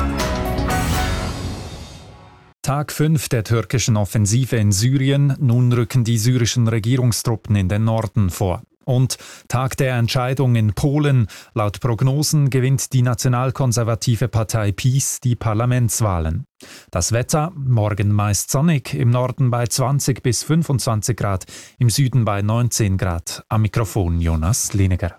Tag 5 der türkischen Offensive in Syrien. Nun rücken die syrischen Regierungstruppen in den Norden vor. Und Tag der Entscheidung in Polen. Laut Prognosen gewinnt die nationalkonservative Partei PiS die Parlamentswahlen. Das Wetter, morgen meist sonnig, im Norden bei 20 bis 25 Grad, im Süden bei 19 Grad. Am Mikrofon Jonas Liniger.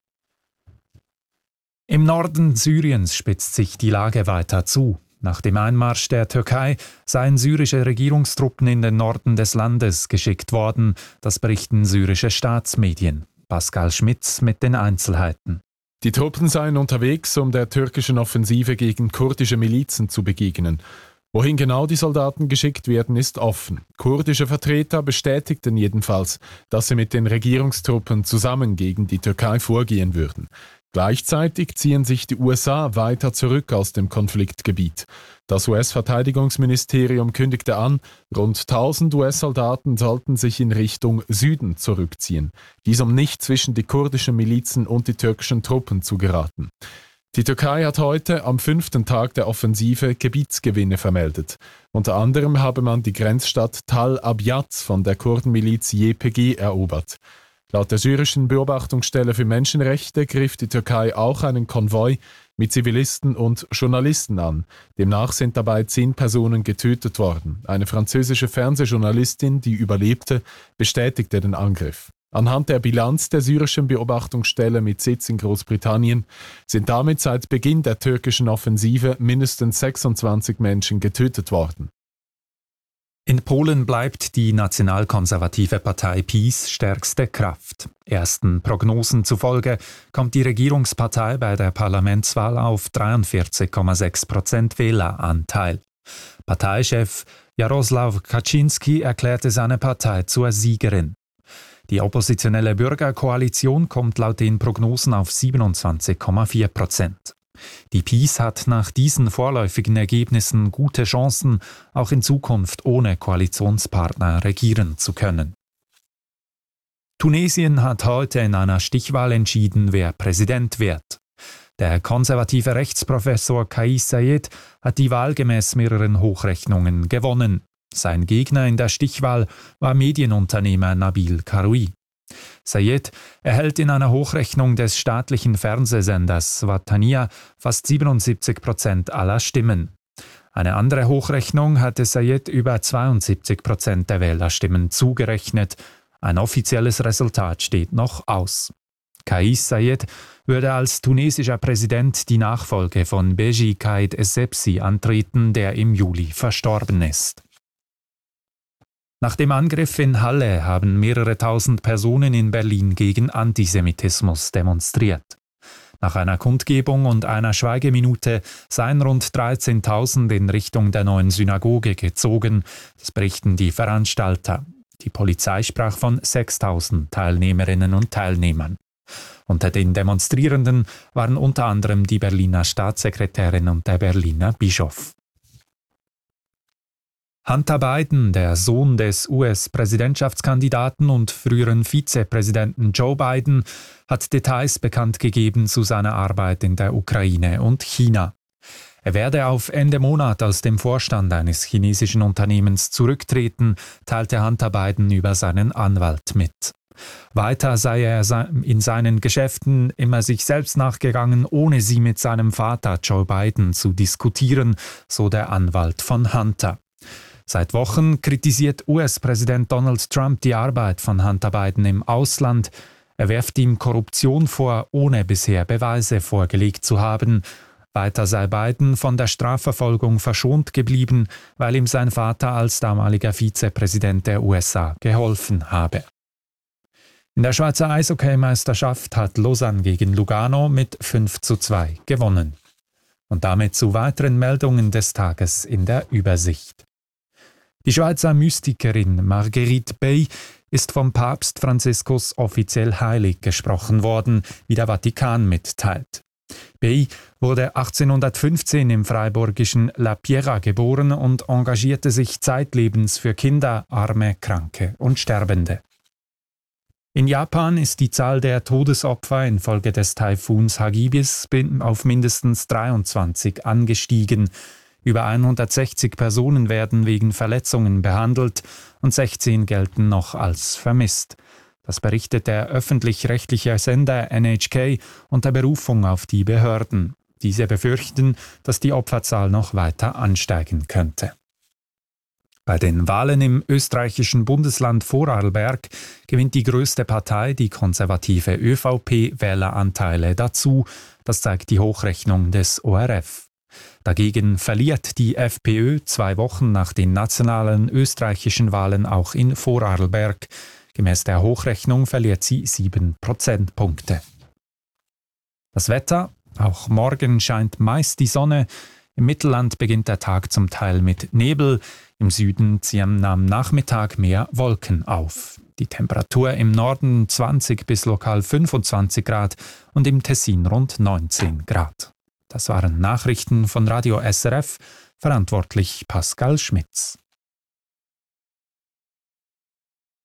Im Norden Syriens spitzt sich die Lage weiter zu. Nach dem Einmarsch der Türkei seien syrische Regierungstruppen in den Norden des Landes geschickt worden, das berichten syrische Staatsmedien. Pascal Schmitz mit den Einzelheiten. Die Truppen seien unterwegs, um der türkischen Offensive gegen kurdische Milizen zu begegnen. Wohin genau die Soldaten geschickt werden, ist offen. Kurdische Vertreter bestätigten jedenfalls, dass sie mit den Regierungstruppen zusammen gegen die Türkei vorgehen würden. Gleichzeitig ziehen sich die USA weiter zurück aus dem Konfliktgebiet. Das US-Verteidigungsministerium kündigte an, rund 1000 US-Soldaten sollten sich in Richtung Süden zurückziehen, dies um nicht zwischen die kurdischen Milizen und die türkischen Truppen zu geraten. Die Türkei hat heute, am 5. Tag der Offensive, Gebietsgewinne vermeldet. Unter anderem habe man die Grenzstadt Tal Abyad von der Kurdenmiliz YPG erobert. Laut der syrischen Beobachtungsstelle für Menschenrechte griff die Türkei auch einen Konvoi mit Zivilisten und Journalisten an. Demnach sind dabei 10 Personen getötet worden. Eine französische Fernsehjournalistin, die überlebte, bestätigte den Angriff. Anhand der Bilanz der syrischen Beobachtungsstelle mit Sitz in Großbritannien sind damit seit Beginn der türkischen Offensive mindestens 26 Menschen getötet worden. In Polen bleibt die nationalkonservative Partei PiS stärkste Kraft. Ersten Prognosen zufolge kommt die Regierungspartei bei der Parlamentswahl auf 43,6% Wähleranteil. Parteichef Jarosław Kaczyński erklärte seine Partei zur Siegerin. Die oppositionelle Bürgerkoalition kommt laut den Prognosen auf 27,4%. Die PiS hat nach diesen vorläufigen Ergebnissen gute Chancen, auch in Zukunft ohne Koalitionspartner regieren zu können. Tunesien hat heute in einer Stichwahl entschieden, wer Präsident wird. Der konservative Rechtsprofessor Kais Saied hat die Wahl gemäß mehreren Hochrechnungen gewonnen. Sein Gegner in der Stichwahl war Medienunternehmer Nabil Karoui. Saied erhält in einer Hochrechnung des staatlichen Fernsehsenders Watania fast 77% aller Stimmen. Eine andere Hochrechnung hatte Saied über 72% der Wählerstimmen zugerechnet. Ein offizielles Resultat steht noch aus. Kais Saied würde als tunesischer Präsident die Nachfolge von Beji Caid Essebsi antreten, der im Juli verstorben ist. Nach dem Angriff in Halle haben mehrere tausend Personen in Berlin gegen Antisemitismus demonstriert. Nach einer Kundgebung und einer Schweigeminute seien rund 13.000 in Richtung der neuen Synagoge gezogen, das berichten die Veranstalter. Die Polizei sprach von 6.000 Teilnehmerinnen und Teilnehmern. Unter den Demonstrierenden waren unter anderem die Berliner Staatssekretärin und der Berliner Bischof. Hunter Biden, der Sohn des US-Präsidentschaftskandidaten und früheren Vizepräsidenten Joe Biden, hat Details bekannt gegeben zu seiner Arbeit in der Ukraine und China. Er werde auf Ende Monat aus dem Vorstand eines chinesischen Unternehmens zurücktreten, teilte Hunter Biden über seinen Anwalt mit. Weiter sei er in seinen Geschäften immer sich selbst nachgegangen, ohne sie mit seinem Vater Joe Biden zu diskutieren, so der Anwalt von Hunter. Seit Wochen kritisiert US-Präsident Donald Trump die Arbeit von Hunter Biden im Ausland. Er wirft ihm Korruption vor, ohne bisher Beweise vorgelegt zu haben. Weiter sei Biden von der Strafverfolgung verschont geblieben, weil ihm sein Vater als damaliger Vizepräsident der USA geholfen habe. In der Schweizer Eishockeymeisterschaft hat Lausanne gegen Lugano mit 5:2 gewonnen. Und damit zu weiteren Meldungen des Tages in der Übersicht. Die Schweizer Mystikerin Marguerite Bey ist vom Papst Franziskus offiziell heilig gesprochen worden, wie der Vatikan mitteilt. Bey wurde 1815 im freiburgischen La Piera geboren und engagierte sich zeitlebens für Kinder, Arme, Kranke und Sterbende. In Japan ist die Zahl der Todesopfer infolge des Taifuns Hagibis auf mindestens 23 angestiegen. Über 160 Personen werden wegen Verletzungen behandelt und 16 gelten noch als vermisst. Das berichtet der öffentlich-rechtliche Sender NHK unter Berufung auf die Behörden. Diese befürchten, dass die Opferzahl noch weiter ansteigen könnte. Bei den Wahlen im österreichischen Bundesland Vorarlberg gewinnt die größte Partei, die konservative ÖVP, Wähleranteile dazu. Das zeigt die Hochrechnung des ORF. Dagegen verliert die FPÖ 2 Wochen nach den nationalen österreichischen Wahlen auch in Vorarlberg. Gemäß der Hochrechnung verliert sie 7 Prozentpunkte. Das Wetter: Auch morgen scheint meist die Sonne. Im Mittelland beginnt der Tag zum Teil mit Nebel. Im Süden ziehen am Nachmittag mehr Wolken auf. Die Temperatur im Norden 20 bis lokal 25 Grad und im Tessin rund 19 Grad. Das waren Nachrichten von Radio SRF, verantwortlich Pascal Schmitz.